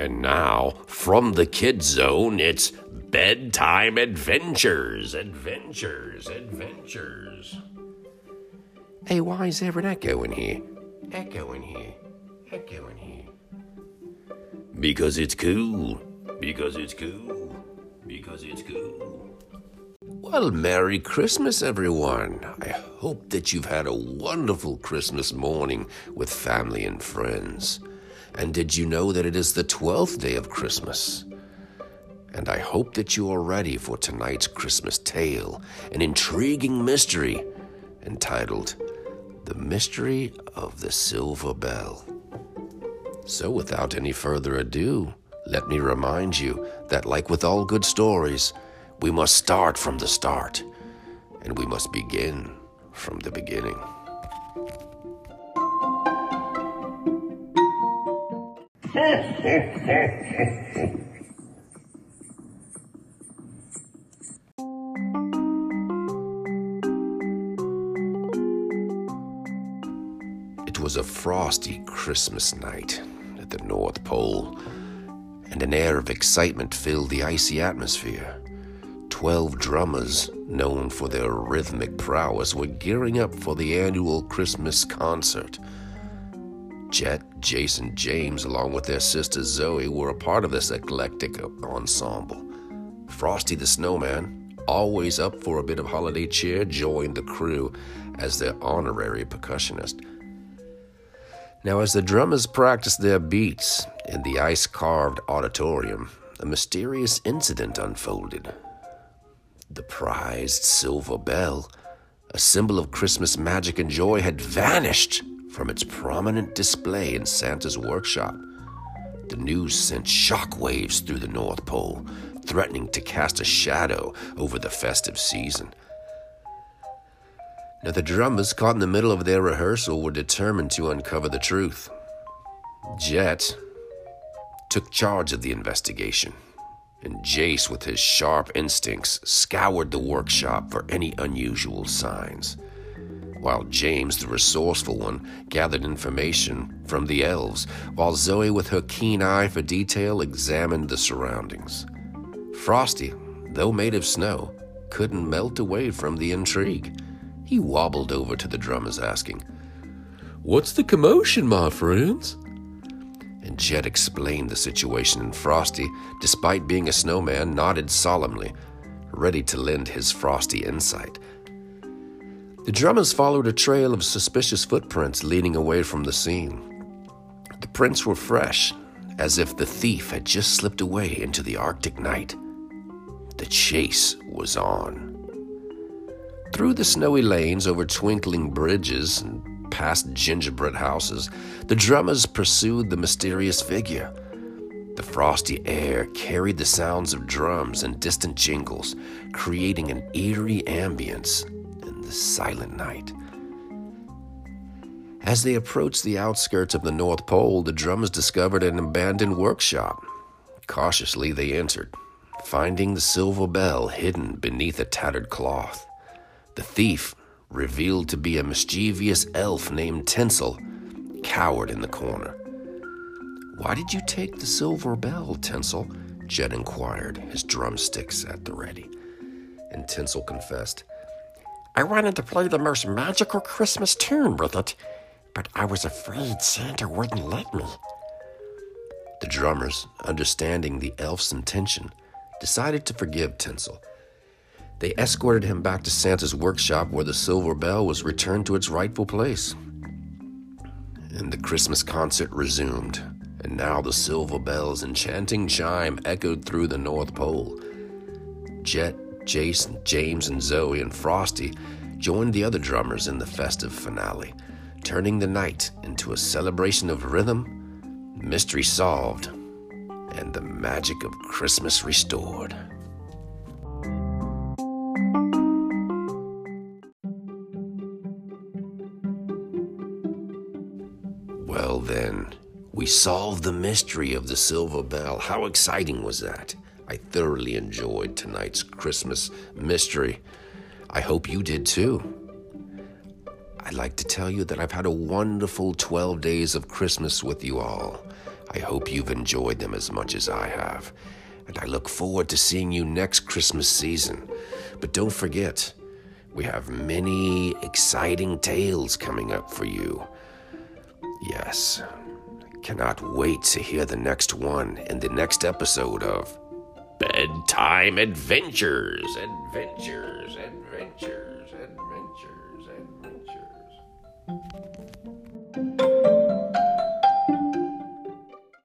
And now, from the Kids Zone, it's Bedtime Adventures. Hey, why is there an echo in here? Echo in here. Because it's cool. Well, Merry Christmas, everyone. I hope that you've had a wonderful Christmas morning with family and friends. And did you know that it is the 12th day of Christmas? And I hope that you are ready for tonight's Christmas tale, an intriguing mystery entitled The Mystery of the Silver Bell. So without any further ado, let me remind you that like with all good stories, we must start from the start, and we must begin from the beginning. It was a frosty Christmas night at the North Pole, and an air of excitement filled the icy atmosphere. 12 drummers, known for their rhythmic prowess, were gearing up for the annual Christmas concert. Jet, Jason, James, along with their sister Zoe, were a part of this eclectic ensemble. Frosty the Snowman, always up for a bit of holiday cheer, joined the crew as their honorary percussionist. Now, as the drummers practiced their beats in the ice-carved auditorium, a mysterious incident unfolded. The prized silver bell, a symbol of Christmas magic and joy, had vanished from its prominent display in Santa's workshop. The news sent shockwaves through the North Pole, threatening to cast a shadow over the festive season. Now, the drummers, caught in the middle of their rehearsal, were determined to uncover the truth. Jet took charge of the investigation, and Jace, with his sharp instincts, scoured the workshop for any unusual signs, while James, the resourceful one, gathered information from the elves, while Zoe, with her keen eye for detail, examined the surroundings. Frosty, though made of snow, couldn't melt away from the intrigue. He wobbled over to the drummers, asking, "What's the commotion, my friends?" And Jet explained the situation, and Frosty, despite being a snowman, nodded solemnly, ready to lend his frosty insight. The drummers followed a trail of suspicious footprints leading away from the scene. The prints were fresh, as if the thief had just slipped away into the Arctic night. The chase was on. Through the snowy lanes, over twinkling bridges, and past gingerbread houses, the drummers pursued the mysterious figure. The frosty air carried the sounds of drums and distant jingles, creating an eerie ambience in the silent night. As they approached the outskirts of the North Pole, the drummers discovered an abandoned workshop. Cautiously, they entered, finding the silver bell hidden beneath a tattered cloth. The thief, revealed to be a mischievous elf named Tinsel, cowered in the corner. "Why did you take the silver bell, Tinsel?" Jet inquired, his drumsticks at the ready. And Tinsel confessed, "I wanted to play the most magical Christmas tune with it, but I was afraid Santa wouldn't let me." The drummers, understanding the elf's intention, decided to forgive Tinsel. They escorted him back to Santa's workshop, where the silver bell was returned to its rightful place. And the Christmas concert resumed, and now the silver bell's enchanting chime echoed through the North Pole. Jet, Jason, James, and Zoe, and Frosty joined the other drummers in the festive finale, turning the night into a celebration of rhythm, mystery solved, and the magic of Christmas restored. Well then, we solved the mystery of the silver bell. How exciting was that? I thoroughly enjoyed tonight's Christmas mystery. I hope you did too. I'd like to tell you that I've had a wonderful 12 days of Christmas with you all. I hope you've enjoyed them as much as I have, and I look forward to seeing you next Christmas season. But don't forget, we have many exciting tales coming up for you. Yes, I cannot wait to hear the next one in the next episode of Bedtime Adventures. Adventures, adventures, adventures, adventures.